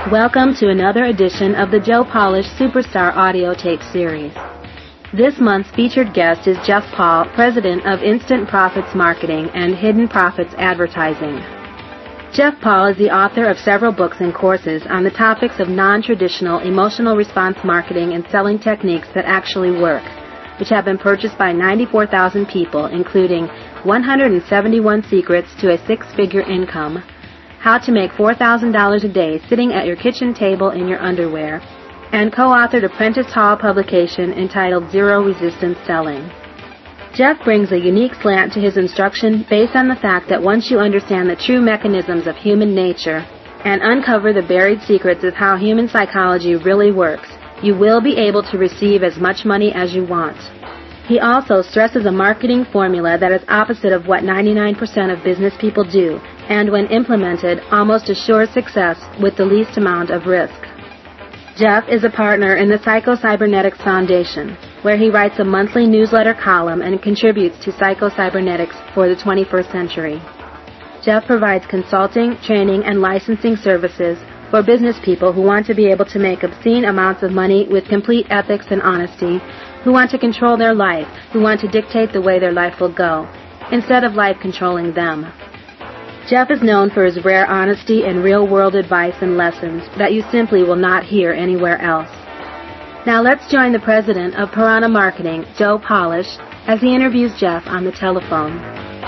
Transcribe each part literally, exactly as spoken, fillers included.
Welcome to another edition of the Joe Polish Superstar Audio Tape Series. This month's featured guest is Jeff Paul, president of Instant Profits Marketing and Hidden Profits Advertising. Jeff Paul is the author of several books and courses on the topics of non-traditional emotional response marketing and selling techniques that actually work, which have been purchased by ninety-four thousand people, including one hundred seventy-one Secrets to a Six-Figure Income, How to Make four thousand dollars a Day Sitting at Your Kitchen Table in Your Underwear, and co-authored a Prentice Hall publication entitled Zero Resistance Selling. Jeff brings a unique slant to his instruction based on the fact that once you understand the true mechanisms of human nature and uncover the buried secrets of how human psychology really works, you will be able to receive as much money as you want. He also stresses a marketing formula that is opposite of what ninety-nine percent of business people do, and when implemented, almost assures success with the least amount of risk. Jeff is a partner in the Psycho-Cybernetics Foundation, where he writes a monthly newsletter column and contributes to Psycho-Cybernetics for the twenty-first century. Jeff provides consulting, training, and licensing services for business people who want to be able to make obscene amounts of money with complete ethics and honesty, who want to control their life, who want to dictate the way their life will go, instead of life controlling them. Jeff is known for his rare honesty and real-world advice and lessons that you simply will not hear anywhere else. Now let's join the president of Piranha Marketing, Joe Polish, as he interviews Jeff on the telephone.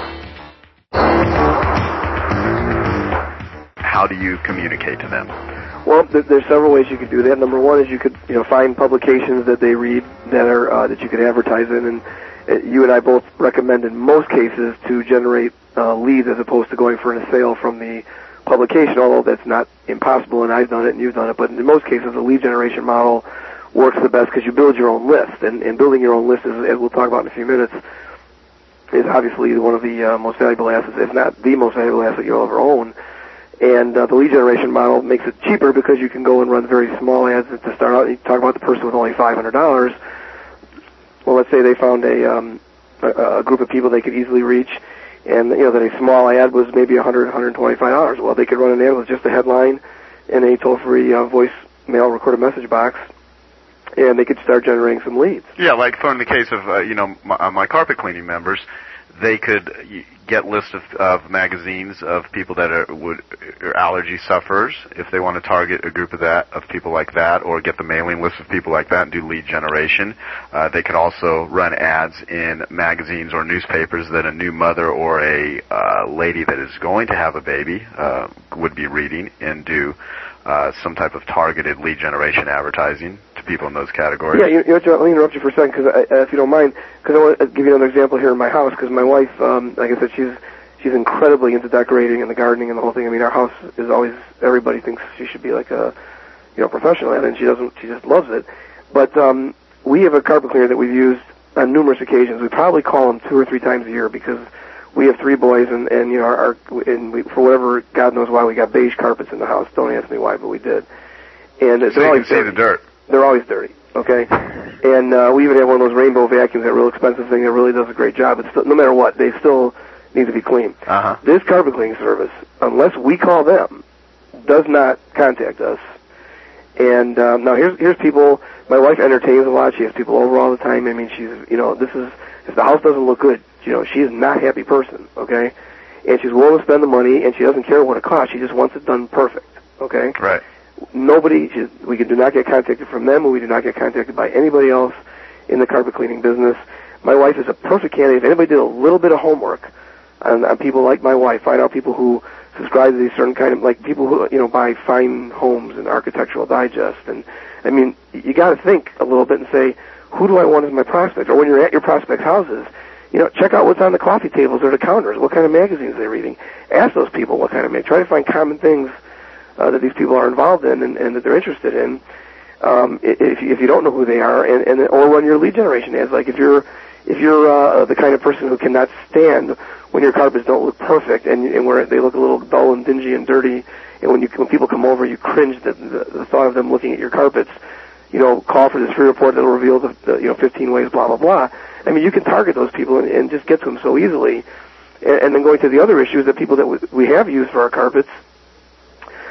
How do you communicate to them? Well, there's several ways you could do that. Number one is you could, you know, find publications that they read that are uh, that you could advertise in, and uh, you and I both recommend in most cases to generate uh, leads as opposed to going for a sale from the publication. Although that's not impossible, and I've done it and you've done it. But in most cases, the lead generation model works the best because you build your own list, and, and building your own list, is, as we'll talk about in a few minutes, is obviously one of the uh, most valuable assets, if not the most valuable asset you'll ever own. And uh, the lead generation model makes it cheaper because you can go and run very small ads to start out. You talk about the person with only five hundred dollars. Well, let's say they found a, um, a, a group of people they could easily reach, and you know that a small ad was maybe one hundred dollars, one hundred twenty-five dollars. Well, they could run an ad with just a headline and a toll-free uh, voicemail recorded message box, and they could start generating some leads. Yeah, like for in the case of uh, you know my, my carpet cleaning members, they could get lists of, of magazines of people that are, would, are allergy sufferers, if they want to target a group of that of people like that, or get the mailing list of people like that and do lead generation. Uh, they could also run ads in magazines or newspapers that a new mother or a uh, lady that is going to have a baby uh, would be reading, and do uh, some type of targeted lead generation advertising to people in those categories. Yeah, you, you know, let me interrupt you for a second, because uh, if you don't mind, because I want to give you another example here in my house, because my wife, um, like I said, she's she's incredibly into decorating and the gardening and the whole thing. I mean, our house is always, everybody thinks she should be like a, you know, professional at it, and she doesn't, she just loves it. But um, we have a carpet cleaner that we've used on numerous occasions. We probably call him two or three times a year, because we have three boys, and, and you know, our, and we, for whatever, God knows why, we got beige carpets in the house. Don't ask me why, but we did. And so they're you always can see dirty. the dirt. They're always dirty, okay? And uh, we even have one of those rainbow vacuums, that real expensive thing that really does a great job. It's still, no matter what, they still need to be clean. Uh-huh. This carpet cleaning service, unless we call them, does not contact us. And um, now here's here's people. My wife entertains a lot. She has people over all the time. I mean, she's, you know, this is, if the house doesn't look good, you know, she is not a happy person, okay? And she's willing to spend the money, and she doesn't care what it costs. She just wants it done perfect, okay? Right. Nobody, we do not get contacted from them, and we do not get contacted by anybody else in the carpet cleaning business. My wife is a perfect candidate. If anybody did a little bit of homework on, on people like my wife, find out people who subscribe to these certain kind of, like people who, you know, buy fine homes and Architectural Digest. And, I mean, you got to think a little bit and say, who do I want as my prospect? Or when you're at your prospect's houses, you know, check out what's on the coffee tables or the counters. What kind of magazines they're reading. Ask those people what kind of magazines. Try to find common things Uh, that these people are involved in and, and that they're interested in. Um, if, if you don't know who they are, and, and or run your lead generation ads. Like if you're if you're uh, the kind of person who cannot stand when your carpets don't look perfect and, and where they look a little dull and dingy and dirty, and when you when people come over, you cringe at the, the thought of them looking at your carpets. You know, call for this free report that will reveal the, the you know fifteen ways, blah blah blah. I mean, you can target those people and, and just get to them so easily. And, and then going to the other issues that people that we have used for our carpets.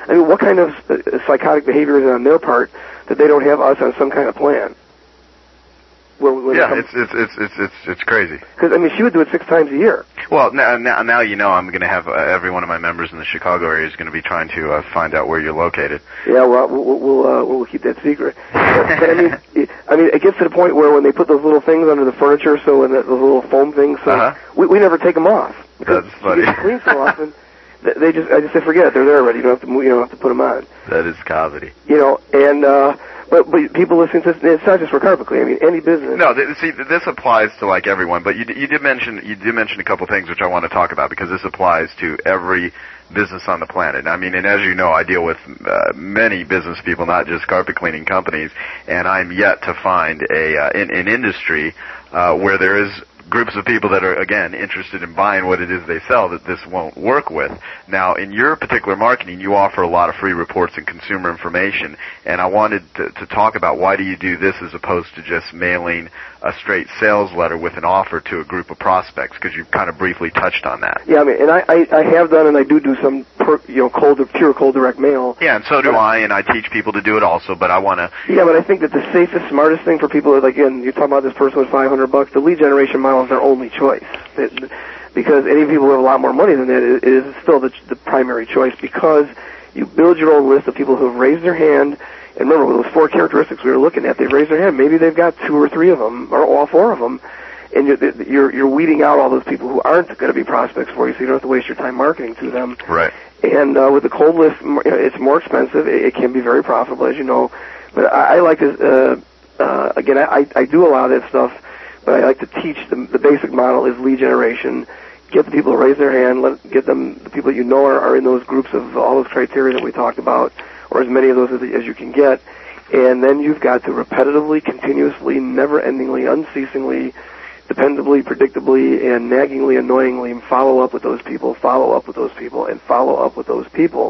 I mean, what kind of uh, psychotic behavior is it on their part that they don't have us on some kind of plan? When, when yeah, it it's, it's it's it's it's it's crazy. Because I mean, she would do it six times a year. Well, now now, now you know I'm going to have uh, every one of my members in the Chicago area is going to be trying to uh, find out where you're located. Yeah, well, we'll we'll, uh, we'll keep that secret. but, but I mean, it, I mean, it gets to the point where when they put those little things under the furniture, so and the, those little foam things, so uh-huh. we we never take them off. That's funny. They clean so often. They just, I just say, forget it. They're there already. You don't have to, you don't have to put them on. That is comedy. You know, and uh, but but people listening to this, it's not just for carpet cleaning. I mean, any business. No, th- see, this applies to like everyone. But you d- you did mention you did mention a couple things which I want to talk about because this applies to every business on the planet. I mean, and as you know, I deal with uh, many business people, not just carpet cleaning companies, and I'm yet to find a uh, in, an industry uh, where there is groups of people that are, again, interested in buying what it is they sell that this won't work with. Now, in your particular marketing, you offer a lot of free reports and consumer information, and I wanted to, to talk about why do you do this as opposed to just mailing a straight sales letter with an offer to a group of prospects, because you kind of briefly touched on that. Yeah, I mean, and I, I, I have done, and I do do some, per, you know, cold, pure cold direct mail. Yeah, and so do I, and I teach people to do it also, but I want to... Yeah, but I think that the safest, smartest thing for people is, like, again, you're talking about this person with five hundred bucks, the lead generation model is their only choice. It, because any people who have a lot more money than that, it, it is still the, the primary choice, because you build your own list of people who have raised their hand. And remember, with those four characteristics we were looking at, they've raised their hand. Maybe they've got two or three of them, or all four of them, and you're, you're, you're weeding out all those people who aren't going to be prospects for you, so you don't have to waste your time marketing to them. Right. And uh, with the cold list, it's more expensive. It, it can be very profitable, as you know. But I, I like to, uh, uh, again, I, I do a lot of that stuff, but I like to teach the, the basic model is lead generation. Get the people to raise their hand. Let get them, the people you know are, are in those groups of all those criteria that we talked about, or as many of those as, as you can get. And then you've got to repetitively, continuously, never-endingly, unceasingly, dependably, predictably, and naggingly, annoyingly follow up with those people, follow up with those people, and follow up with those people.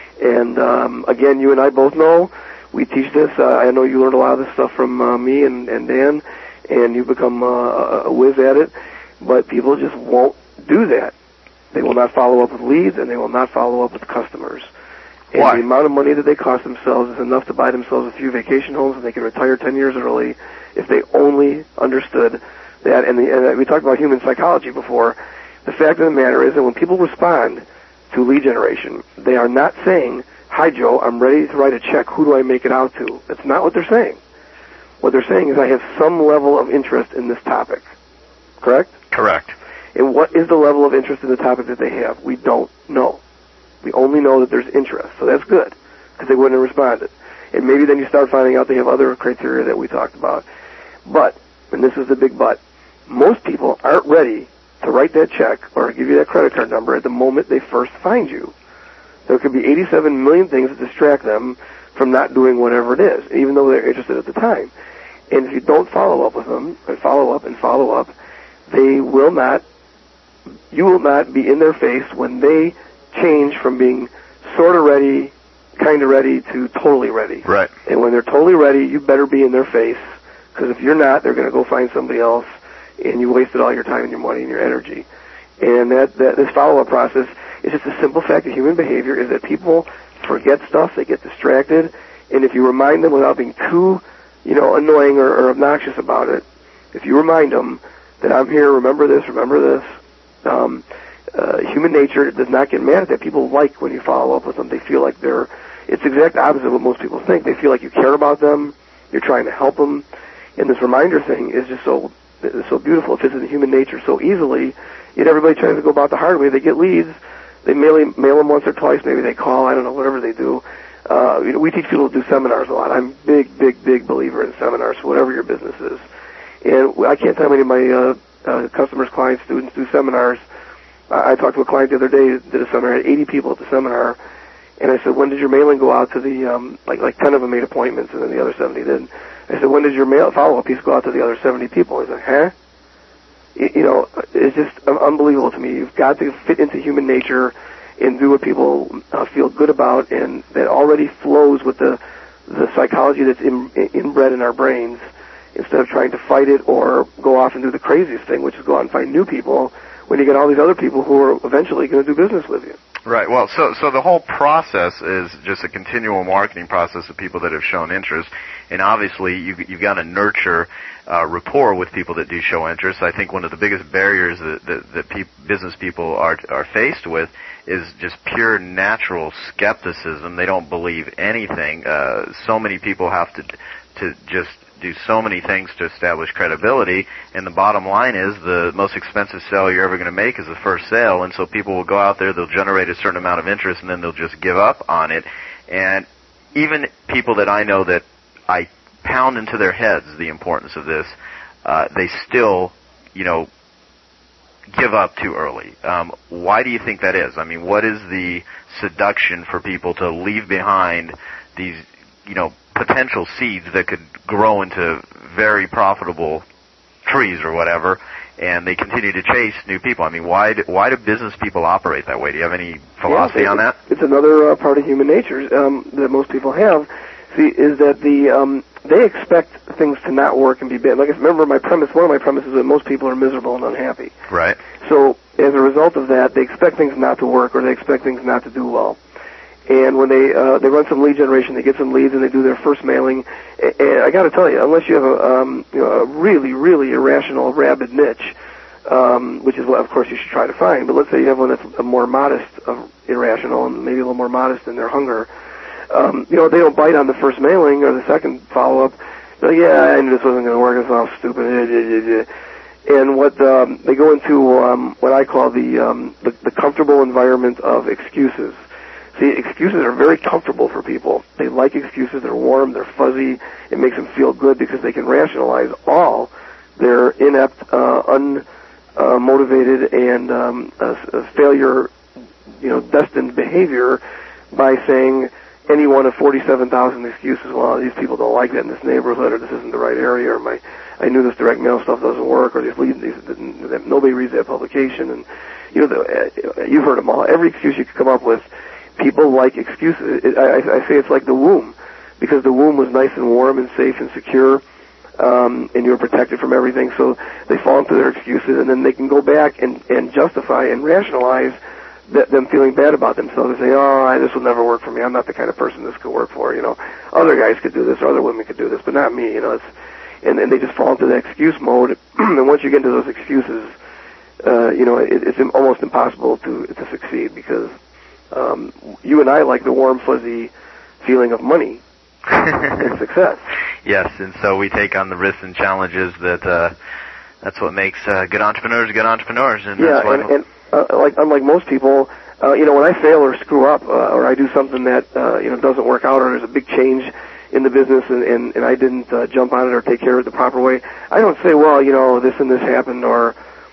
And um, again, you and I both know we teach this. Uh, I know you learned a lot of this stuff from uh, me and, and Dan, and you've become uh, a whiz at it. But people just won't do that. They will not follow up with leads, and they will not follow up with customers. And Why? The amount of money that they cost themselves is enough to buy themselves a few vacation homes, and they can retire ten years early if they only understood that. And, the, and we talked about human psychology before. The fact of the matter is that when people respond to lead generation, they are not saying, "Hi, Joe, I'm ready to write a check. Who do I make it out to?" That's not what they're saying. What they're saying is, I have some level of interest in this topic. Correct? Correct. And what is the level of interest in the topic that they have? We don't know. We only know that there's interest. So that's good, because they wouldn't have responded. And maybe then you start finding out they have other criteria that we talked about. But, and this is the big but, most people aren't ready to write that check or give you that credit card number at the moment they first find you. There could be eighty-seven million things that distract them from not doing whatever it is, even though they're interested at the time. And if you don't follow up with them, and follow up and follow up, they will not, you will not be in their face when they change from being sort of ready, kind of ready, to totally ready. Right. And when they're totally ready, you better be in their face, because if you're not, they're going to go find somebody else, and you wasted all your time and your money and your energy. And that, that this follow-up process is just a simple fact of human behavior, is that people forget stuff, they get distracted, and if you remind them without being too, you know, annoying or, or obnoxious about it, if you remind them that I'm here, remember this, remember this, um, uh, human nature does not get mad at that. People like when you follow up with them. They feel like they're, it's the exact opposite of what most people think. They feel like you care about them, you're trying to help them, and this reminder thing is just so, it's so beautiful. It fits into human nature so easily, yet everybody tries to go about the hard way. They get leads, they mail, mail them once or twice, maybe they call, I don't know, whatever they do. Uh, you know, we teach people to do seminars a lot. I'm a big, big, big believer in seminars, whatever your business is. And I can't tell how many of my uh, uh, customers, clients, students do seminars. I, I talked to a client the other day, did a seminar, had eighty people at the seminar, and I said, when did your mailing go out to the, um, like, like ten of them made appointments, and then the other seventy didn't. I said, when did your mail follow-up piece go out to the other seventy people? He's like, huh? You, you know, it's just unbelievable to me. You've got to fit into human nature and do what people uh, feel good about, and that already flows with the the psychology that's in, inbred in our brains, instead of trying to fight it or go off and do the craziest thing, which is go out and find new people, when you get all these other people who are eventually going to do business with you. Right. Well, so so the whole process is just a continual marketing process of people that have shown interest, and obviously you you've got to nurture uh, rapport with people that do show interest. I think one of the biggest barriers that that, that pe- business people are are faced with is just pure natural skepticism. They don't believe anything. Uh, so many people have to to just do so many things to establish credibility, and the bottom line is the most expensive sale you're ever going to make is the first sale, and so people will go out there, they'll generate a certain amount of interest, and then they'll just give up on it. And even people that I know that I pound into their heads the importance of this, uh, they still, you know, give up too early. Um, why do you think that is? I mean, what is the seduction for people to leave behind these, you know, potential seeds that could grow into very profitable trees or whatever, and they continue to chase new people? I mean, why do, why do business people operate that way? Do you have any philosophy yeah, on that? It's another uh, part of human nature um, that most people have. See, is that the um, they expect things to not work and be bad. Like, I remember my premise. One of my premises is that most people are miserable and unhappy. Right. So, as a result of that, they expect things not to work, or they expect things not to do well. And when they uh, they run some lead generation, they get some leads, and they do their first mailing. And I got to tell you, unless you have a um, you know a really really irrational rabid niche, um, which is what of course you should try to find. But let's say you have one that's a more modest, uh, irrational, and maybe a little more modest in their hunger. Um, you know, they don't bite on the first mailing or the second follow up. They're like, yeah, I knew this wasn't going to work. It's all stupid. And what um, they go into um, what I call the, um, the the comfortable environment of excuses. See, excuses are very comfortable for people. They like excuses. They're warm. They're fuzzy. It makes them feel good because they can rationalize all their inept, uh, unmotivated, uh, and um, uh, failure, you know, destined behavior by saying any one of forty-seven thousand excuses. Well, these people don't like that in this neighborhood, or this isn't the right area, or my I knew this direct mail stuff doesn't work, or these leads, these, nobody reads that publication, and you know, the, uh, you've heard them all. Every excuse you could come up with. People like excuses. It, I, I say it's like the womb, because the womb was nice and warm and safe and secure, um, and you were protected from everything. So they fall into their excuses, and then they can go back and, and justify and rationalize th- them feeling bad about themselves. They say, "Oh, I, this will never work for me. I'm not the kind of person this could work for." You know, other guys could do this, or other women could do this, but not me. You know, it's and then they just fall into the excuse mode. And once you get into those excuses, uh, you know, it, it's almost impossible to to succeed because. Um, you and I like the warm, fuzzy feeling of money and success. Yes, and so we take on the risks and challenges that uh, that's what makes uh, good entrepreneurs good entrepreneurs. And yeah, that's why and, and uh, like unlike most people, uh, you know, when I fail or screw up uh, or I do something that uh, you know doesn't work out, or there's a big change in the business and, and, and I didn't uh, jump on it or take care of it the proper way, I don't say, well, you know, this and this happened, or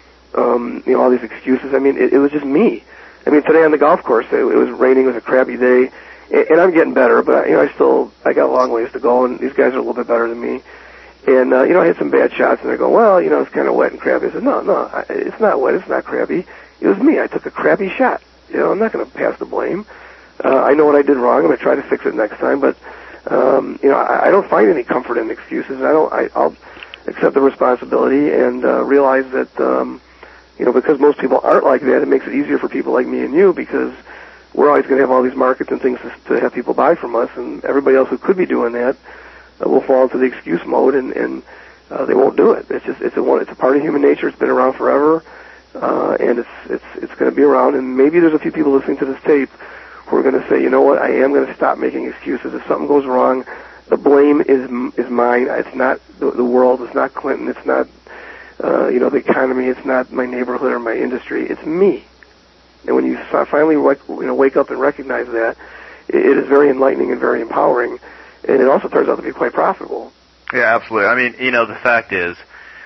um, you know, all these excuses. I mean, it, it was just me. I mean, today on the golf course, it, it was raining, it was a crappy day, and, and I'm getting better, but, you know, I still, I got a long ways to go, and these guys are a little bit better than me. And, uh, you know, I hit some bad shots, and they go, well, you know, it's kind of wet and crappy. I said, no, no, I, it's not wet, it's not crappy. It was me. I took a crappy shot. You know, I'm not going to pass the blame. Uh, I know what I did wrong. I'm going to try to fix it next time, but, um, you know, I, I don't find any comfort in excuses. I don't, I, I'll accept the responsibility and, uh, realize that, um, you know, because most people aren't like that, it makes it easier for people like me and you, because we're always going to have all these markets and things to, to have people buy from us, and everybody else who could be doing that uh, will fall into the excuse mode, and, and uh, they won't do it. It's just it's a one. It's a part of human nature. It's been around forever, uh, and it's it's it's going to be around. And maybe there's a few people listening to this tape who are going to say, you know what, I am going to stop making excuses. If something goes wrong, the blame is is mine. It's not the, the world. It's not Clinton. It's not. Uh, you know, the economy, it's not my neighborhood or my industry, it's me. And when you finally wake, you know, wake up and recognize that, it, it is very enlightening and very empowering, and it also turns out to be quite profitable. Yeah, absolutely. I mean, you know, the fact is,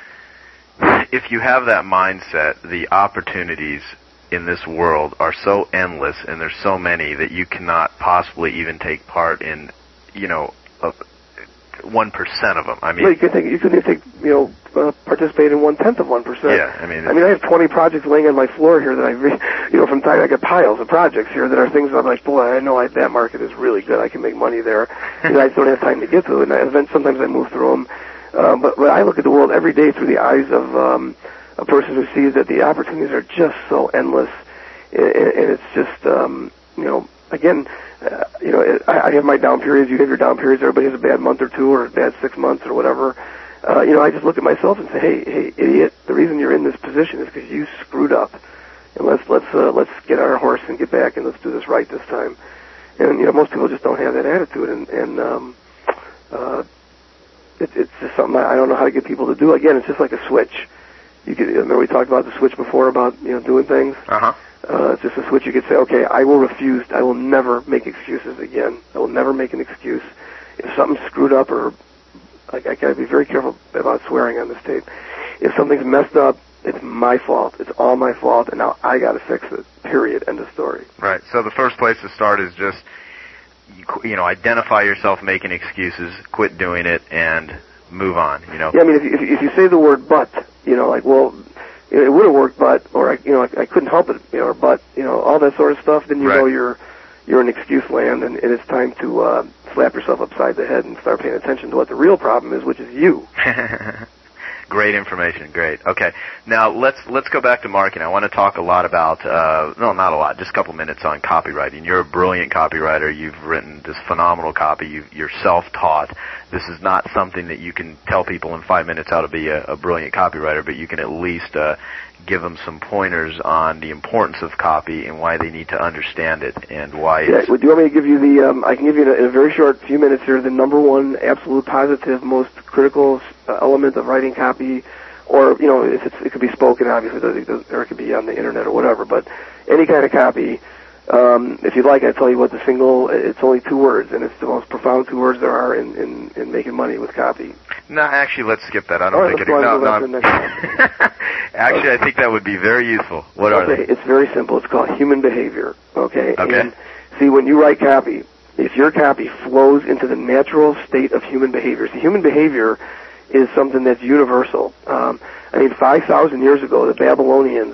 if you have that mindset, the opportunities in this world are so endless, and there's so many that you cannot possibly even take part in, you know, a, one percent of them. I mean, well, you could take, you could even take, you know, uh, participate in one tenth of one percent. Yeah, I mean, I mean, I have twenty projects laying on my floor here that I, re- you know, from time I get piles of projects here that are things that I'm like, boy, I know I, that market is really good. I can make money there, and I don't have time to get to it. And I, then sometimes I move through them, uh, but, but I look at the world every day through the eyes of um, a person who sees that the opportunities are just so endless, and, and it's just, um, you know, again, uh, you know, I, I have my down periods. You have your down periods. Everybody has a bad month or two or a bad six months or whatever. Uh, you know, I just look at myself and say, hey, hey, idiot, the reason you're in this position is because you screwed up. And let's let's uh, let's get on our horse and get back and let's do this right this time. And you know, most people just don't have that attitude, and and um, uh, it, it's just something I, I don't know how to get people to do. Again, it's just like a switch. You could remember we talked about the switch before about you know doing things. Uh-huh. Uh It's just a switch. You could say, okay, I will refuse. I will never make excuses again. I will never make an excuse if something's screwed up or I, I gotta be very careful about swearing on this tape. If something's messed up, it's my fault. It's all my fault, and now I got to fix it. Period. End of story. Right. So the first place to start is just, you know, identify yourself making excuses, quit doing it, and move on. You know. Yeah. I mean, if you, if, if you say the word "but," you know, like, well, it would have worked, but, or I, you know, I, I couldn't help it, you know, or but, you know, all that sort of stuff. Then you right. know you're you're in excuse land, and, and it's time to uh, slap yourself upside the head and start paying attention to what the real problem is, which is you. Great information. Great. Okay. Now let's let's go back to marketing. I want to talk a lot about uh, no, not a lot, just a couple minutes on copywriting. You're a brilliant copywriter. You've written this phenomenal copy. You, you're self-taught. This is not something that you can tell people in five minutes how to be a, a brilliant copywriter, but you can at least uh, give them some pointers on the importance of copy and why they need to understand it and why. Yeah. It's Well, do you want me to give you the? Um, I can give you in a, in a very short few minutes here the number one absolute positive, most critical uh, element of writing copy, or you know, if it's, it could be spoken, obviously, or it could be on the internet or whatever. But any kind of copy. Um, if you'd like, I'll tell you what the single. It's only two words, and it's the most profound two words there are in, in, in making money with copy. No, actually, let's skip that. I don't right, think it. No, no. no. Actually, I think that would be very useful. What okay, are they? It's very simple. It's called human behavior. Okay. Okay. And see, when you write copy, if your copy flows into the natural state of human behavior, see, human behavior is something that's universal. Um, I mean, five thousand years ago, the Babylonians,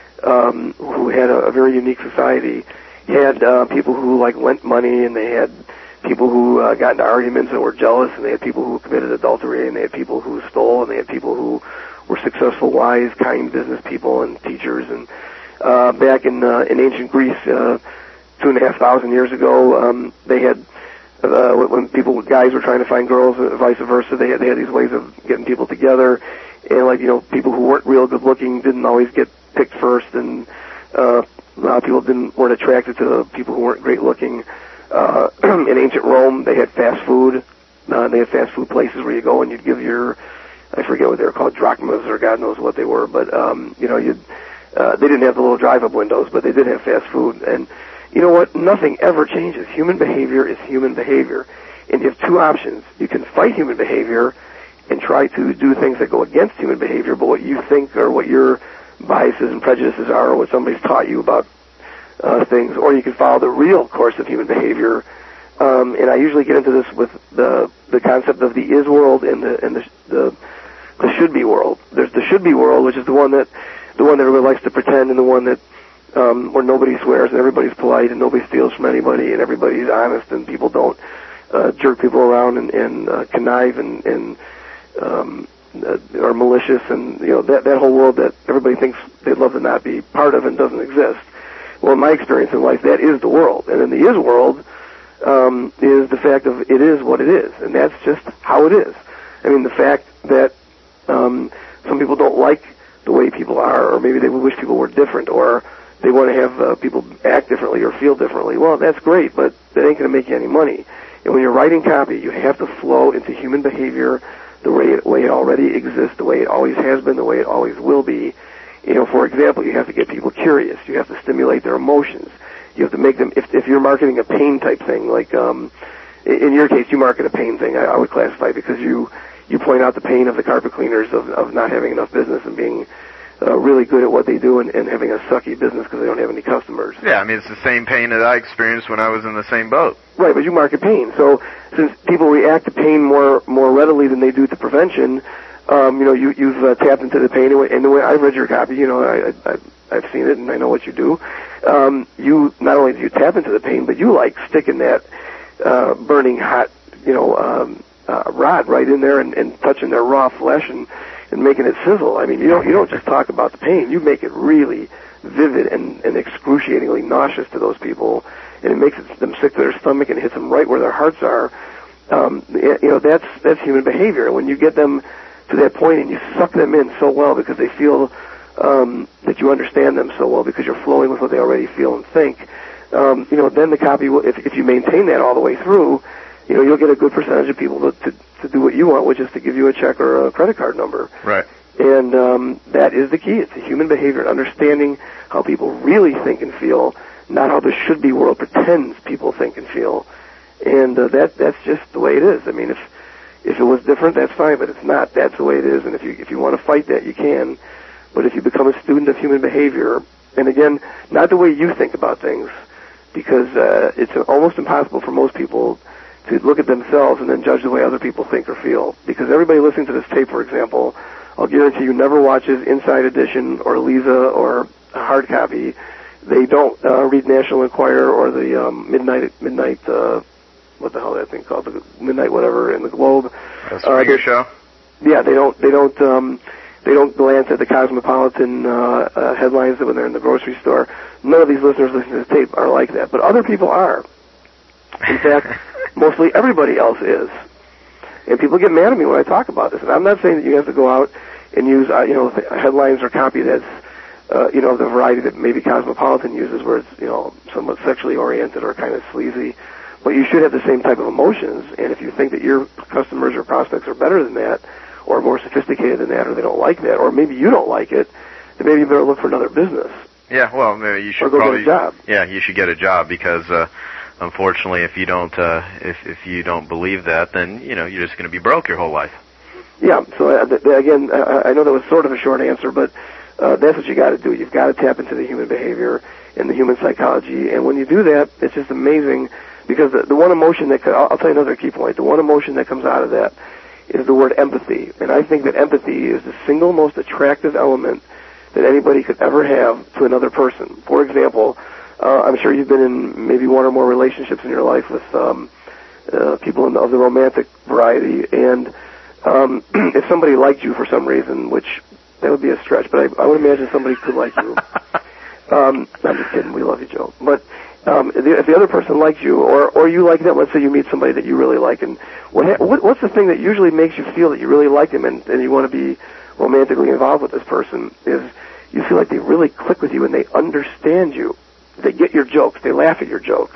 um, who had a, a very unique society, had uh, people who like lent money, and they had people who uh, got into arguments and were jealous, and they had people who committed adultery, and they had people who stole, and they had people who were successful, wise, kind business people and teachers. And uh, back in uh, in ancient Greece, uh, two and a half thousand years ago, um, they had uh, when people guys were trying to find girls, uh, vice versa. They had they had these ways of getting people together, and like you know, people who weren't real good looking didn't always get picked first, and uh, a lot of people didn't weren't attracted to the people who weren't great looking. Uh, in ancient Rome, they had fast food. Uh, they had fast food places where you go and you'd give your, I forget what they were called, drachmas or God knows what they were, but um, you know, you'd. Uh, they didn't have the little drive-up windows, but they did have fast food. And you know what? Nothing ever changes. Human behavior is human behavior, and you have two options. You can fight human behavior and try to do things that go against human behavior, but what you think or what your biases and prejudices are, or what somebody's taught you about uh, things, or you can follow the real course of human behavior. Um, and I usually get into this with the the concept of the is world and the and the the, the should be world. There's the should be world, which is the one that the one that everybody likes to pretend, and the one that um, where nobody swears and everybody's polite and nobody steals from anybody and everybody's honest and people don't uh, jerk people around and, and uh, connive and, and um, uh, are malicious, and you know that that whole world that everybody thinks they'd love to not be part of and doesn't exist. Well, in my experience in life, that is the world, and in the is world um, is the fact of it is what it is, and that's just how it is. I mean, the fact that um, some people don't like the way people are, or maybe they would wish people were different, or they want to have uh, people act differently or feel differently. Well, that's great, but that ain't going to make you any money. And when you're writing copy, you have to flow into human behavior the way it, way it already exists, the way it always has been, the way it always will be. You know, for example, you have to get people curious. You have to stimulate their emotions. You have to make them, if, if you're marketing a pain type thing, like um, in your case, you market a pain thing, I, I would classify, because you you point out the pain of the carpet cleaners of, of not having enough business and being uh, really good at what they do and, and having a sucky business because they don't have any customers. Yeah, I mean, it's the same pain that I experienced when I was in the same boat. Right, but you market pain. So since people react to pain more more readily than they do to prevention, um, you know, you, you've uh, tapped into the pain. And the way I've read your copy, you know, I, I, I've seen it and I know what you do. Um, you not only do you tap into the pain, but you like sticking that uh, burning hot, you know, um, uh, rod right in there and, and touching their raw flesh and, and making it sizzle. I mean, you don't you don't just talk about the pain. You make it really vivid and, and excruciatingly nauseous to those people, and it makes them sick to their stomach and hits them right where their hearts are. Um, you know, that's that's human behavior. And when you get them to that point and you suck them in so well because they feel um, that you understand them so well because you're flowing with what they already feel and think, um, you know, then the copy will, if, if you maintain that all the way through, you know, you'll get a good percentage of people to, to, to do what you want, which is to give you a check or a credit card number. Right. And um, that is the key. It's the human behavior, understanding how people really think and feel, not how the should-be world pretends people think and feel. And uh, that that's just the way it is. I mean, if if it was different, that's fine, but it's not. That's the way it is. And if you if you want to fight that, you can. But if you become a student of human behavior, and again, not the way you think about things, because uh, it's almost impossible for most people to look at themselves and then judge the way other people think or feel. Because everybody listening to this tape, for example, I'll guarantee you never watches Inside Edition or Lisa or a hard copy. They don't uh, read National Enquirer or the um, Midnight, Midnight, uh, what the hell is that thing called? The Midnight whatever in the Globe. That's a Springer uh, show? Yeah, they don't, they don't, um, they don't glance at the Cosmopolitan uh, uh, headlines when they're in the grocery store. None of these listeners listening to this tape are like that, but other people are. In fact, mostly everybody else is. And people get mad at me when I talk about this. And I'm not saying that you have to go out and use, uh, you know, headlines or copy that's, uh, you know, the variety that maybe Cosmopolitan uses, where it's, you know, somewhat sexually oriented or kind of sleazy. But you should have the same type of emotions. And if you think that your customers or prospects are better than that, or more sophisticated than that, or they don't like that, or maybe you don't like it, then maybe you better look for another business. Yeah, well, maybe you should or go probably get a job. Yeah, you should get a job because. Uh, Unfortunately, if you don't, uh, if if you don't believe that, then you know you're just going to be broke your whole life. Yeah. So uh, th- again, uh, I know that was sort of a short answer, but uh, that's what you got to do. You've got to tap into the human behavior and the human psychology, and when you do that, it's just amazing because the, the one emotion that I'll, I'll tell you another key point. The one emotion that comes out of that is the word empathy, and I think that empathy is the single most attractive element that anybody could ever have to another person. For example. Uh, I'm sure you've been in maybe one or more relationships in your life with um, uh, people in the, of the romantic variety, and um, if somebody liked you for some reason, which that would be a stretch, but I, I would imagine somebody could like you. um, I'm just kidding. We love you, Joe. But um, if, the, if the other person likes you, or or you like them, let's say you meet somebody that you really like, and what, ha- what what's the thing that usually makes you feel that you really like them and, and you want to be romantically involved with this person is you feel like they really click with you and they understand you. They get your jokes. They laugh at your jokes.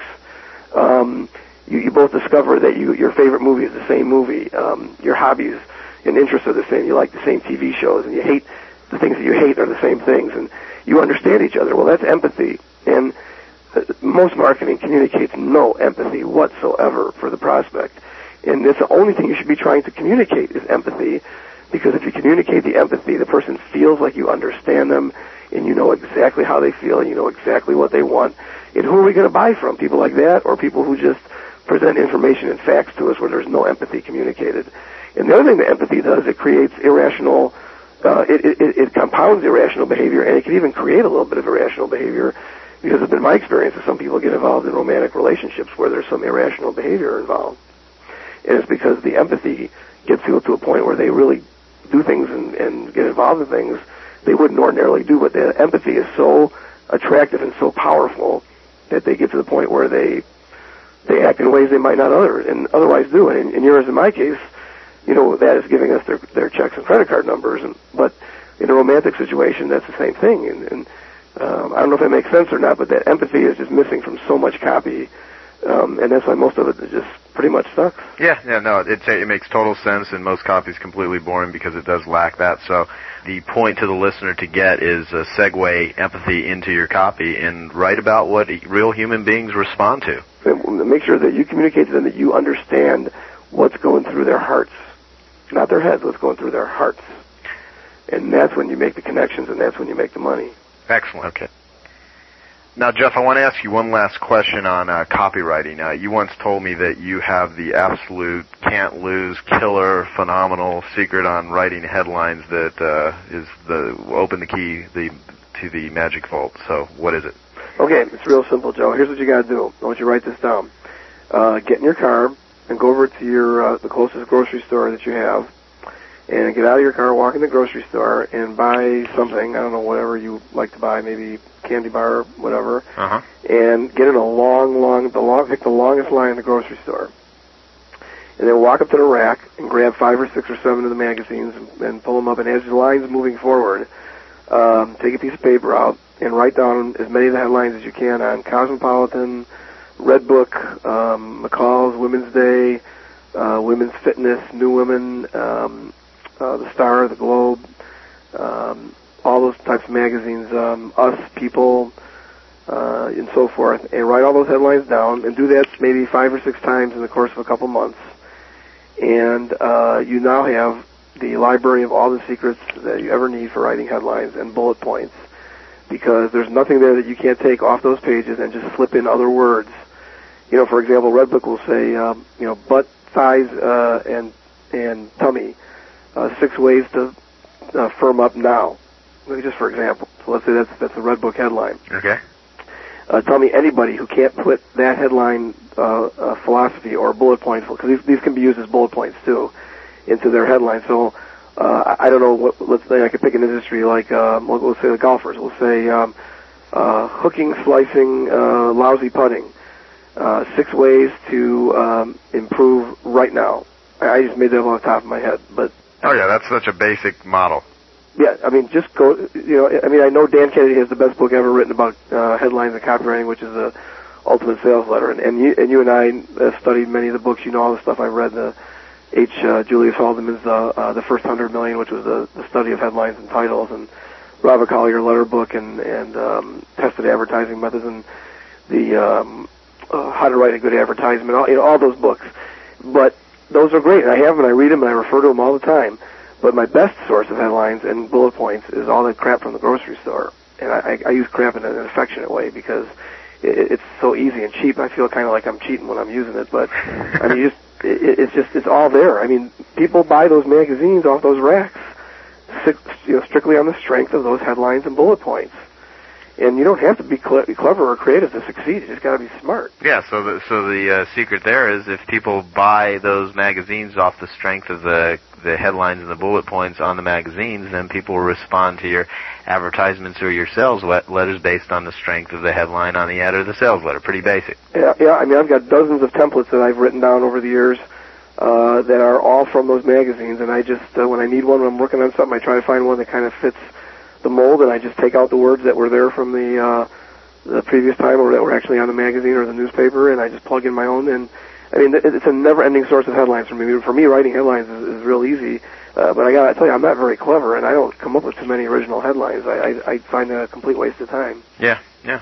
Um, you, you both discover that you, your favorite movie is the same movie. Um, your hobbies and interests are the same. You like the same T V shows, and you hate the things that you hate are the same things, and you understand each other. Well, that's empathy. And uh, most marketing communicates no empathy whatsoever for the prospect. And that's the only thing you should be trying to communicate is empathy, because if you communicate the empathy, the person feels like you understand them, and you know exactly how they feel, and you know exactly what they want. And who are we going to buy from? People like that, or people who just present information and facts to us where there's no empathy communicated? And the other thing that empathy does, it creates irrational, uh, it, it, it compounds irrational behavior, and it can even create a little bit of irrational behavior, because it's been my experience that some people get involved in romantic relationships where there's some irrational behavior involved. And it's because the empathy gets people to a point where they really do things and, and get involved in things they wouldn't ordinarily do, but the empathy is so attractive and so powerful that they get to the point where they they act in ways they might not other and otherwise do. And in, in yours, in my case, you know, that is giving us their their checks and credit card numbers. And but in a romantic situation, that's the same thing. And, and um, I don't know if that makes sense or not, but that empathy is just missing from so much copy, um, and that's why most of it is just pretty much sucks. Yeah, yeah, no, it it makes total sense, and most copy is completely boring because it does lack that. So the point to the listener to get is uh, segue empathy into your copy and write about what real human beings respond to. And make sure that you communicate to them that you understand what's going through their hearts, not their heads, what's going through their hearts. And that's when you make the connections, and that's when you make the money. Excellent. Okay. Now, Jeff, I want to ask you one last question on uh, copywriting. Uh, you once told me that you have the absolute can't-lose, killer, phenomenal secret on writing headlines that uh, is the open the key the, to the magic vault. So, what is it? Okay, it's real simple, Joe. Here's what you got to do. I want you to write this down. Uh, get in your car and go over to your uh, the closest grocery store that you have, and get out of your car, walk in the grocery store, and buy something. I don't know, whatever you like to buy, maybe candy bar, whatever. Uh-huh. And get in a long, long, the long, pick the longest line in the grocery store. And then walk up to the rack and grab five or six or seven of the magazines and, and pull them up. And as the line's moving forward, um, take a piece of paper out and write down as many of the headlines as you can on Cosmopolitan, Red Book, um, McCall's, Women's Day, uh, Women's Fitness, New Women, um, uh, the Star, the Globe, um, all those types of magazines, um, Us, People, uh, and so forth, and write all those headlines down, and do that maybe five or six times in the course of a couple months. And uh, you now have the library of all the secrets that you ever need for writing headlines and bullet points, because there's nothing there that you can't take off those pages and just slip in other words. You know, for example, Red Book will say, um, you know, butt, thighs, uh, and and tummy, uh, six ways to uh, firm up now. Just for example. So let's say that's that's a Red Book headline. Okay. Uh, tell me anybody who can't put that headline uh, uh, philosophy or bullet points, because these, these can be used as bullet points too, into their headline. So uh, I don't know. What, let's say I could pick an industry like um, we'll, we'll say the golfers. We'll say um, uh, hooking, slicing, uh, lousy putting. Uh, six ways to um, improve right now. I, I just made that off the top of my head, but oh yeah, that's such a basic model. Yeah, I mean, just go, you know, I mean, I know Dan Kennedy has the best book ever written about uh, headlines and copywriting, which is the Ultimate Sales Letter. And, and, you, and you and I have studied many of the books. You know all the stuff I've read, the H. Uh, Julius Haldeman's uh, uh, The First Hundred Million, which was the, the study of headlines and titles, and Robert Collier Letter Book, and, and um, Tested Advertising Methods, and the um, uh, How to Write a Good Advertisement, all, you know, all those books. But those are great. I have them, and I read them, and I refer to them all the time. But my best source of headlines and bullet points is all that crap from the grocery store. And I, I use crap in an affectionate way because it, it's so easy and cheap. I feel kind of like I'm cheating when I'm using it. But, I mean, just, it, it's just, it's all there. I mean, people buy those magazines off those racks, you know, strictly on the strength of those headlines and bullet points. And you don't have to be cle- clever or creative to succeed. You just got to be smart. Yeah. So the so the uh, secret there is if people buy those magazines off the strength of the the headlines and the bullet points on the magazines, then people will respond to your advertisements or your sales letters based on the strength of the headline on the ad or the sales letter. Pretty basic. Yeah. Yeah. I mean, I've got dozens of templates that I've written down over the years uh, that are all from those magazines, and I just uh, when I need one, when I'm working on something, I try to find one that kind of fits the mold, and I just take out the words that were there from the uh, the previous time, or that were actually on the magazine or the newspaper, and I just plug in my own. And I mean, it's a never-ending source of headlines for me. For me, writing headlines is, is real easy, uh, but I gotta tell you, I'm not very clever, and I don't come up with too many original headlines. I, I, I find it a complete waste of time. Yeah, yeah.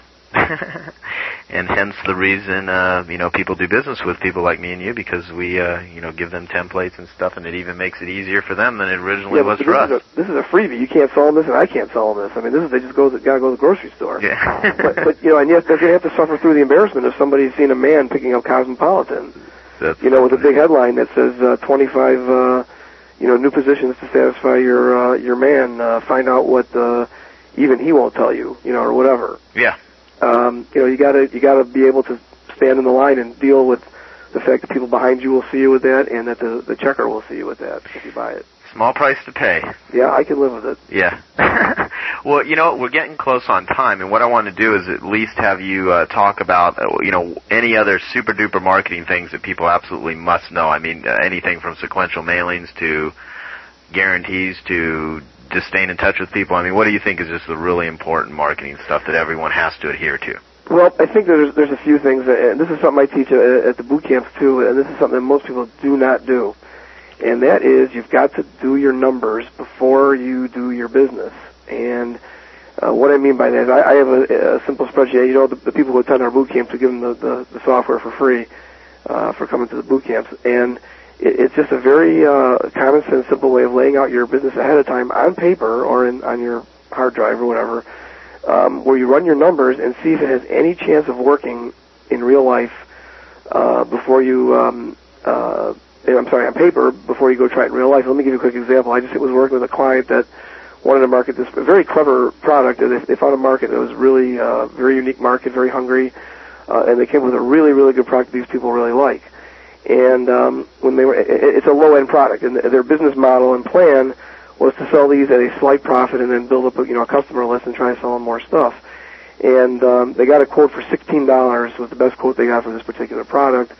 And hence the reason, uh, you know, people do business with people like me and you, because we, uh, you know, give them templates and stuff, and it even makes it easier for them than it originally yeah, was this for us. Is a, this is a freebie. You can't sell them this, and I can't sell them this. I mean, this is they just go, gotta go to the grocery store. Yeah. but, but you know, and yet they're gonna have to suffer through the embarrassment of somebody seeing a man picking up Cosmopolitan. That's you know, with a big headline that says uh, twenty-five, uh, you know, new positions to satisfy your uh, your man. Uh, find out what uh, even he won't tell you, you know, or whatever. Yeah. Um, you know, you gotta you gotta be able to stand in the line and deal with the fact that people behind you will see you with that, and that the the checker will see you with that if you buy it. Small price to pay. Yeah, I can live with it. Yeah. Well, you know, we're getting close on time, and what I want to do is at least have you uh, talk about, uh, you know, any other super-duper marketing things that people absolutely must know. I mean, uh, anything from sequential mailings to guarantees to just staying in touch with people. I mean, what do you think is just the really important marketing stuff that everyone has to adhere to? Well, I think there's there's a few things, and this is something I teach at, at the boot camps too, and this is something that most people do not do. And that is, you've got to do your numbers before you do your business. And uh, what I mean by that is, I, I have a, a simple spreadsheet. You know, the, the people who attend our boot camps, we give them the, the, the software for free uh, for coming to the boot camps. And it, it's just a very uh, common sense, simple way of laying out your business ahead of time on paper or in, on your hard drive or whatever, um, where you run your numbers and see if it has any chance of working in real life uh, before you. Um, uh, I'm sorry, on paper, before you go try it in real life. Let me give you a quick example. I just was working with a client that wanted to market this very clever product. They, they found a market that was really uh, very unique market, very hungry, uh, and they came up with a really, really good product these people really like. And um, when they were, it, it's a low-end product, and their business model and plan was to sell these at a slight profit and then build up, a, you know, a customer list and try to sell them more stuff. And um, they got a quote for sixteen dollars, was the best quote they got for this particular product.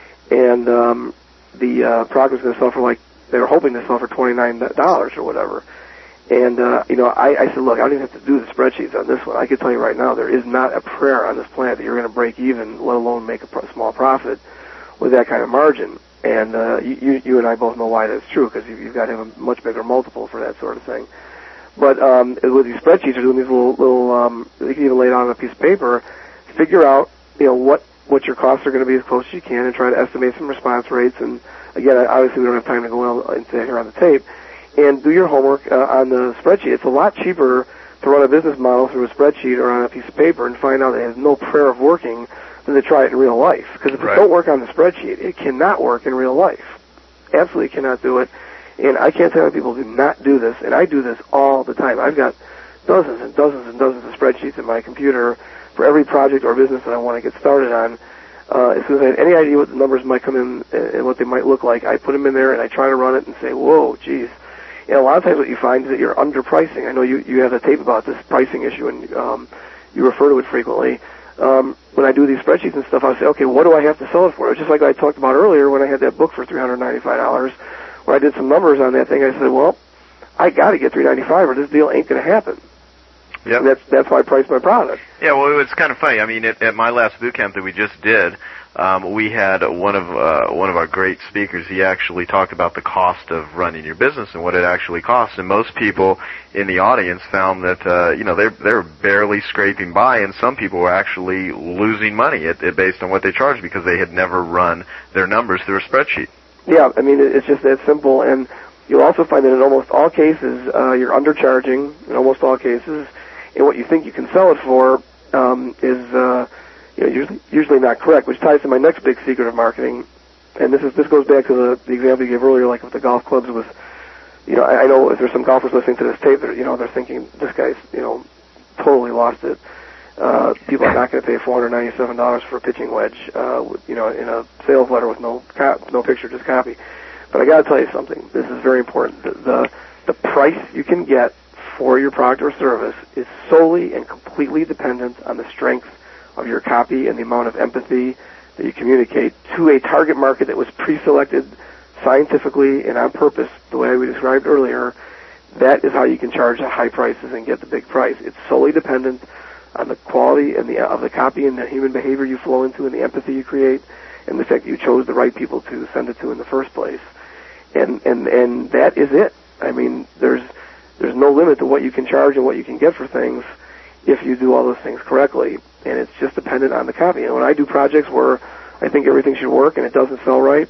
And um, the uh, product was going to sell for like, they were hoping to sell for twenty-nine dollars or whatever. And, uh, you know, I, I said, look, I don't even have to do the spreadsheets on this one. I can tell you right now, there is not a prayer on this plant that you're going to break even, let alone make a pro- small profit with that kind of margin. And uh, you, you and I both know why that's true, because you've got to have a much bigger multiple for that sort of thing. But um, with these spreadsheets, they're doing these little, little um, they can even lay it out on a piece of paper, figure out, you know, what, what your costs are going to be as close as you can, and try to estimate some response rates. And again, obviously we don't have time to go into here on the tape. And do your homework uh, on the spreadsheet. It's a lot cheaper to run a business model through a spreadsheet or on a piece of paper and find out it has no prayer of working than to try it in real life. Because if right. it don't work on the spreadsheet, it cannot work in real life. Absolutely cannot do it. And I can't tell you how people do not do this, and I do this all the time. I've got dozens and dozens and dozens of spreadsheets in my computer for every project or business that I want to get started on. Uh, as soon as I have any idea what the numbers might come in and what they might look like, I put them in there and I try to run it and say, whoa, geez. And a lot of times what you find is that you're underpricing. I know you, you have a tape about this pricing issue, and um, you refer to it frequently. Um, when I do these spreadsheets and stuff, I'll say, okay, what do I have to sell it for? It's just like I talked about earlier when I had that book for three hundred ninety-five dollars, where I did some numbers on that thing. I said, well, I got to get three hundred ninety-five dollars or this deal ain't going to happen. Yep. And that's that's why I priced my product. Yeah, well, it's kind of funny. I mean, at, at my last boot camp that we just did, um, we had one of uh, one of our great speakers. He actually talked about the cost of running your business and what it actually costs. And most people in the audience found that uh, you know they they were barely scraping by, and some people were actually losing money at, at, based on what they charged because they had never run their numbers through a spreadsheet. Yeah, I mean, it's just that simple. And you'll also find that in almost all cases, uh, you're undercharging in almost all cases. And what you think you can sell it for um, is uh, you know, usually, usually not correct, which ties to my next big secret of marketing. And this is this goes back to the, the example you gave earlier, like with the golf clubs. With you know, I, I know if there's some golfers listening to this tape, that you know they're thinking this guy's you know totally lost it. Uh, people are not going to pay four hundred ninety-seven dollars for a pitching wedge, uh, with, you know, in a sales letter with no cop, no picture, just copy. But I got to tell you something. This is very important. The, the the price you can get for your product or service is solely and completely dependent on the strength of your copy and the amount of empathy that you communicate to a target market that was pre-selected scientifically and on purpose, the way we described earlier. That is how you can charge the high prices and get the big price. It's solely dependent on the quality and the of the copy and the human behavior you flow into and the empathy you create and the fact that you chose the right people to send it to in the first place. And and and that is it. I mean, there's There's no limit to what you can charge and what you can get for things if you do all those things correctly. And it's just dependent on the copy. And when I do projects where I think everything should work and it doesn't sell right,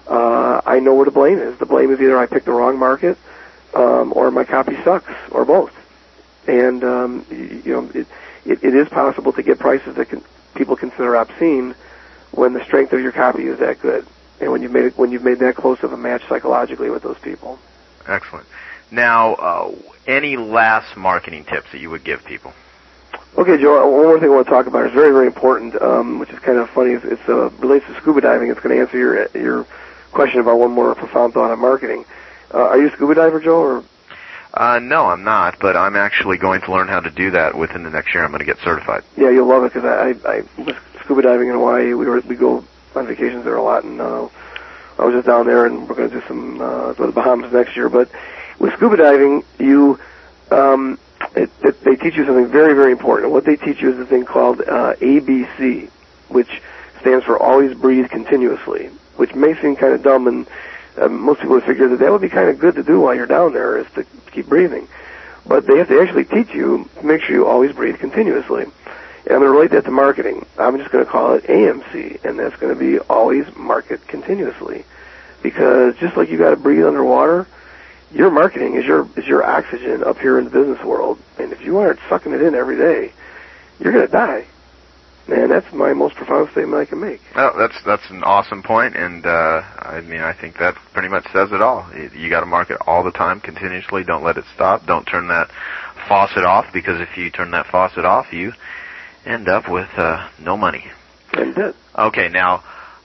uh, I know where the blame is. The blame is either I picked the wrong market um, or my copy sucks, or both. And, um, you, you know, it, it, it is possible to get prices that can, people consider obscene when the strength of your copy is that good. And when you've made it, when you've made that close of a match psychologically with those people. Excellent. Now, uh, any last marketing tips that you would give people? Okay, Joe, one more thing I want to talk about is very, very important, um, which is kind of funny. It's, it's uh, relates to scuba diving. It's going to answer your your question about one more profound thought on marketing. Uh, are you a scuba diver, Joe? Or? Uh, no, I'm not, but I'm actually going to learn how to do that within the next year. I'm going to get certified. Yeah, you'll love it because I, I, I was scuba diving in Hawaii. We were we go on vacations there a lot, and uh, I was just down there, and we're going to do some uh, go to the Bahamas next year. But with scuba diving, you um, it, it, they teach you something very, very important. What they teach you is a thing called uh, A B C, which stands for Always Breathe Continuously, which may seem kind of dumb, and uh, most people would figure that that would be kind of good to do while you're down there, is to keep breathing. But they have to actually teach you to make sure you always breathe continuously. And I'm going to relate that to marketing. I'm just going to call it A M C, and that's going to be Always Market Continuously. Because just like you got to breathe underwater, your marketing is your is your oxygen up here in the business world. And if you aren't sucking it in every day, you're going to die. And that's my most profound statement I can make. Well, that's that's an awesome point, and uh, I mean, I think that pretty much says it all. You got to market all the time, continuously. Don't let it stop. Don't turn that faucet off, because if you turn that faucet off, you end up with uh, no money. And it. Okay, now,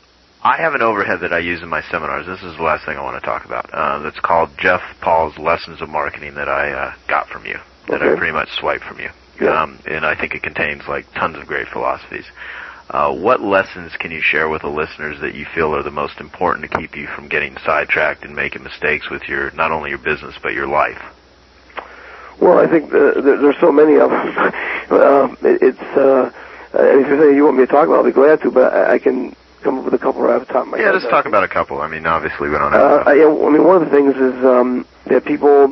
I have an overhead that I use in my seminars. This is the last thing I want to talk about. Uh, that's called Jeff Paul's Lessons of Marketing that I uh, got from you, that okay. I pretty much swiped from you. Yeah. Um, and I think it contains like tons of great philosophies. Uh, what lessons can you share with the listeners that you feel are the most important to keep you from getting sidetracked and making mistakes with your, not only your business, but your life? Well, I think the, the, there's so many of them. um, it, it's, uh, if there's anything you want me to talk about, I'll be glad to, but I, I can come up with a couple right off the top of my yeah, head. Yeah, just talk about a couple. I mean, obviously we don't have uh, I, I mean, one of the things is um, that people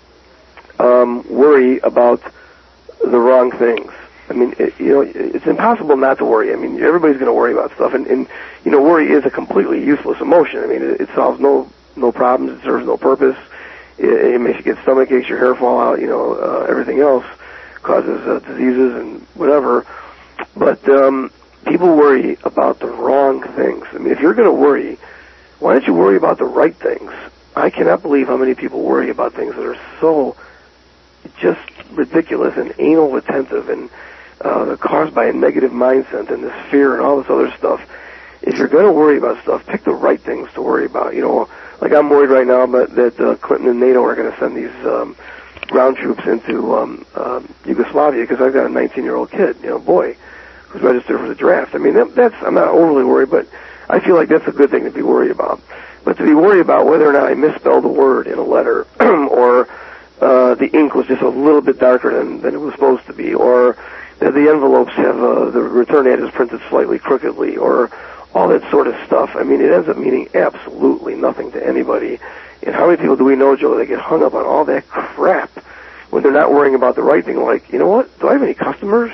um, worry about the wrong things. I mean, it, you know, it's impossible not to worry. I mean, everybody's going to worry about stuff, and, and you know, worry is a completely useless emotion. I mean, it, it solves no no problems. It serves no purpose. It, it makes you get stomach aches, your hair fall out. You know, uh, everything else causes uh, diseases and whatever. But um, people worry about the wrong things. I mean, if you're going to worry, why don't you worry about the right things? I cannot believe how many people worry about things that are so just ridiculous and anal retentive and Uh, they're caused by a negative mindset and this fear and all this other stuff. If you're going to worry about stuff, pick the right things to worry about. You know, like I'm worried right now about that uh, Clinton and NATO are going to send these um, ground troops into um, uh, Yugoslavia because I've got a nineteen-year-old kid, you know, boy, who's registered for the draft. I mean, that, that's I'm not overly worried, but I feel like that's a good thing to be worried about. But to be worried about whether or not I misspelled a word in a letter or uh, the ink was just a little bit darker than, than it was supposed to be, or that the envelopes have uh, the return address printed slightly crookedly, or all that sort of stuff. I mean, it ends up meaning absolutely nothing to anybody. And how many people do we know, Joe, that get hung up on all that crap when they're not worrying about the right thing? Like, you know what? Do I have any customers?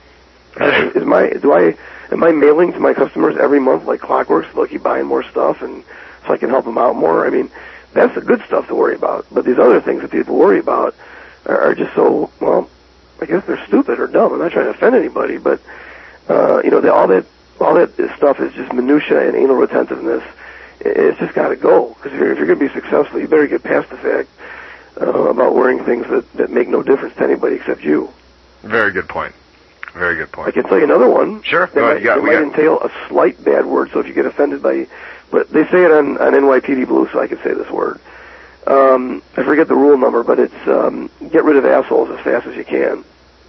Is, is my do I am I mailing to my customers every month like clockwork so they'll keep buying more stuff and so I can help them out more? I mean, that's the good stuff to worry about. But these other things that people worry about are, are just so, well, I guess they're stupid or dumb. I'm not trying to offend anybody, but uh, you know, the, all that all that stuff is just minutia and anal retentiveness. It's just got to go, because if you're, if you're going to be successful, you better get past the fact uh, about worrying things that, that make no difference to anybody except you. Very good point. Very good point. I can tell you another one. Sure. That Go might, ahead. You got, it we might got... entail a slight bad word, so if you get offended by, but they say it on, on N Y P D Blue, so I can say this word. Um, I forget the rule number, but it's um, get rid of assholes as fast as you can.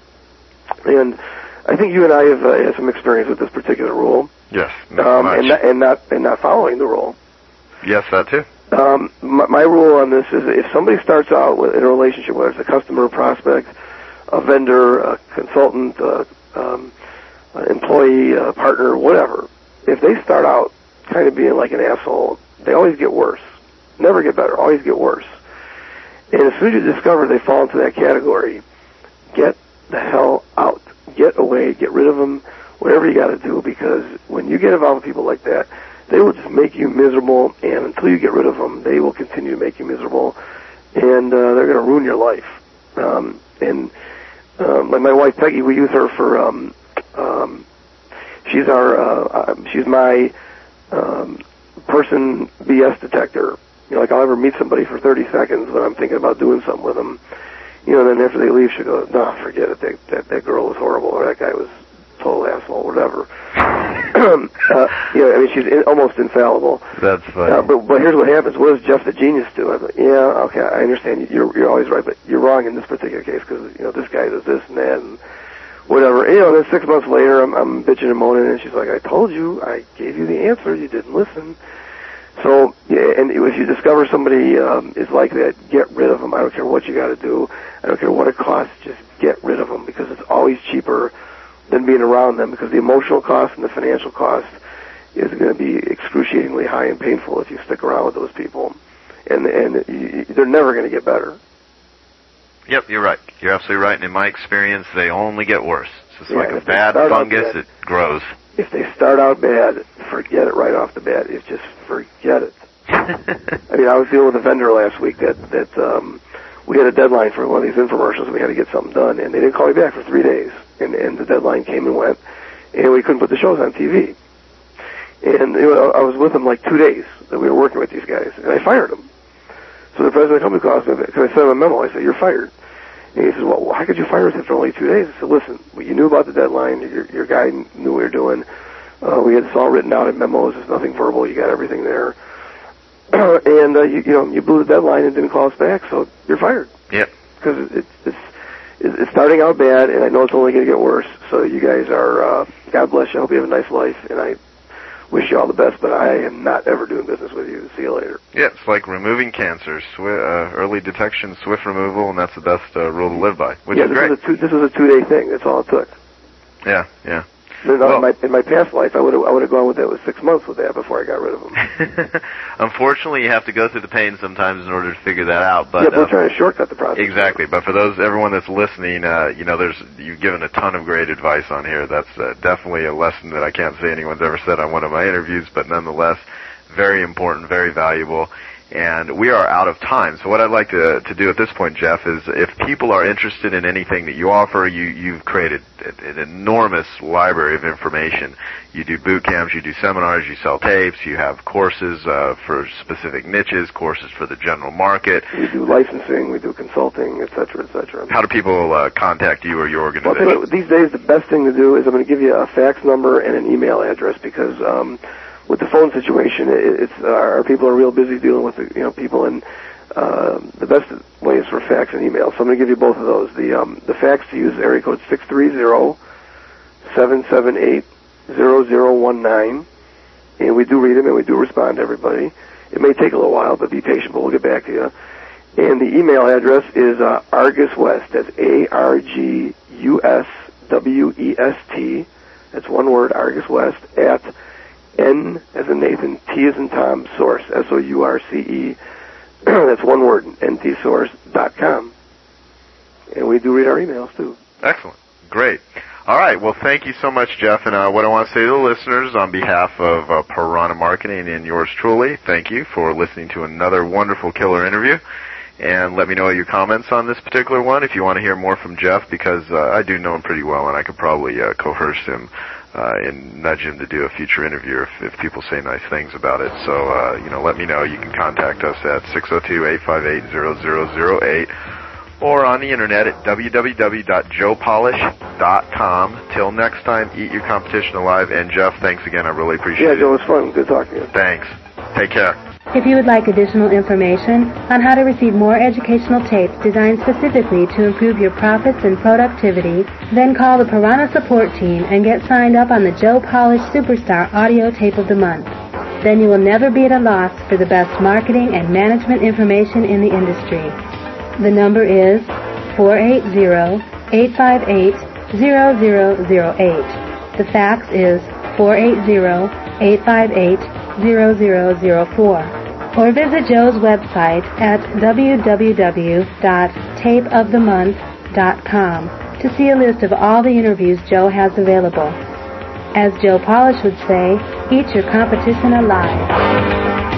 And I think you and I have uh, had some experience with this particular rule. Yes, um, and, not, and not and not following the rule. Yes, that too. Um, my, my rule on this is if somebody starts out with, in a relationship, whether it's a customer, prospect, a vendor, a consultant, uh, um, an employee, a partner, whatever, if they start out kind of being like an asshole, they always get worse. Never get better, always get worse. And as soon as you discover they fall into that category, get the hell out. Get away, get rid of them, whatever you got to do, because when you get involved with people like that, they will just make you miserable, and until you get rid of them, they will continue to make you miserable, and uh, they're going to ruin your life. Um, and um, like my wife Peggy, we use her for, um, um, she's our, uh, she's my um, person B S detector. You know, like I'll ever meet somebody for thirty seconds when I'm thinking about doing something with them. You know, then after they leave, she goes, no, forget it. That, that, that girl was horrible, or that guy was a total asshole, whatever. uh, you know, I mean, she's in, almost infallible. That's funny. Uh, but, but here's what happens. What does Jeff the Genius do? I go, yeah, okay, I understand. You're, you're always right, but you're wrong in this particular case because, you know, this guy does this and that and whatever. And, you know, then six months later, I'm, I'm bitching and moaning, and she's like, I told you. I gave you the answer. You didn't listen. So, yeah, and if you discover somebody um, is like that, get rid of them. I don't care what you got to do. I don't care what it costs. Just get rid of them, because it's always cheaper than being around them, because the emotional cost and the financial cost is going to be excruciatingly high and painful if you stick around with those people. And, and you, they're never going to get better. Yep, you're right. You're absolutely right. And in my experience, they only get worse. It's just Yeah, like a bad fungus. Bad, it grows. If they start out bad, forget it right off the bat. It's just forget it. I mean, I was dealing with a vendor last week that that um, we had a deadline for one of these infomercials, and we had to get something done, and they didn't call me back for three days. And, and the deadline came and went, and we couldn't put the shows on T V. And you know, I was with them like two days that we were working with these guys, and I fired them. So the president of the company calls me, because I sent him a memo. I said, "You're fired." And he says, "Well, how could you fire us after only two days?" I said, "Listen, well, you knew about the deadline. Your, your guy knew what you were doing. Uh, we had this all written out in memos. There's nothing verbal. You got everything there. and, uh, you, you know, you blew the deadline and didn't call us back, so you're fired. Yep. Because it, it's, it's, it's starting out bad, and I know it's only going to get worse. So you guys are, uh, God bless you. I hope you have a nice life, and I wish you all the best, but I am not ever doing business with you. See you later. Yeah, it's like removing cancer. Swi- uh, early detection, swift removal, and that's the best uh, rule to live by, which yeah, is this great. Was a two, this was a two-day thing. That's all it took. Yeah, yeah. In, well, in, my, in my past life, I would have I would have gone with that with six months with that before I got rid of them. Unfortunately, you have to go through the pain sometimes in order to figure that out. But yeah, but uh, we're trying to shortcut the process. Exactly. But for those everyone that's listening, uh, you know, there's you've given a ton of great advice on here. That's uh, definitely a lesson that I can't say anyone's ever said on one of my interviews, but nonetheless, very important, very valuable. And we are out of time. So what I'd like to to do at this point, Jeff, is if people are interested in anything that you offer, you, you've created an enormous library of information. You do boot camps, you do seminars, you sell tapes, you have courses uh, for specific niches, courses for the general market. We do licensing, we do consulting, et cetera, et cetera. How do people uh, contact you or your organization? Well, these days, the best thing to do is I'm going to give you a fax number and an email address because um, with the phone situation, it, it's uh, our people are real busy dealing with the, you know people, and uh, the best way is for fax and email. So I'm going to give you both of those. The um, the fax to use area code six three zero, seven seven eight, zero zero one nine, and we do read them and we do respond to everybody. It may take a little while, but be patient. But we'll get back to you. And the email address is uh, Argus West. That's A R G U S W E S T. That's one word, Argus West at N as in Nathan, T as in Tom, Source, S O U R C E, that's one word, N T source dot com. And we do read our emails, too. Excellent. Great. All right. Well, thank you so much, Jeff. And uh, what I want to say to the listeners on behalf of uh, Piranha Marketing and yours truly, thank you for listening to another wonderful killer interview. And let me know your comments on this particular one if you want to hear more from Jeff, because uh, I do know him pretty well, and I could probably uh, coerce him Uh, and nudge him to do a future interview if, if people say nice things about it. So, uh, you know, let me know. You can contact us at six oh two, eight five eight, zero zero zero eight or on the internet at w w w dot joe polish dot com. Till next time, eat your competition alive. And, Jeff, thanks again. I really appreciate yeah, it. Yeah, Joe, it was fun. Good talking to you. Thanks. Take care. If you would like additional information on how to receive more educational tapes designed specifically to improve your profits and productivity, then call the Piranha Support Team and get signed up on the Joe Polish Superstar Audio Tape of the Month. Then you will never be at a loss for the best marketing and management information in the industry. The number is four eight zero, eight five eight, zero zero zero eight. The fax is four eight zero, eight five eight, zero zero zero four. Or visit Joe's website at w w w dot tape of the month dot com to see a list of all the interviews Joe has available. As Joe Polish would say, eat your competition alive.